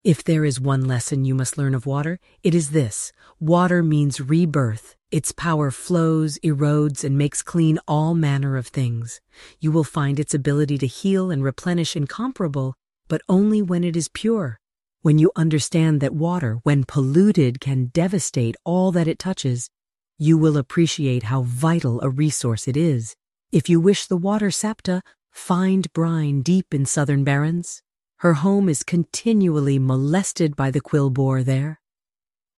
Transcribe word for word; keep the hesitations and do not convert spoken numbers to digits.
If there is one lesson you must learn of water, it is this. Water means rebirth. Its power flows, erodes, and makes clean all manner of things. You will find its ability to heal and replenish incomparable, but only when it is pure. When you understand that water, when polluted, can devastate all that it touches, you will appreciate how vital a resource it is. If you wish the water Sapta, find brine deep in southern barrens. Her home is continually molested by the quill boar there.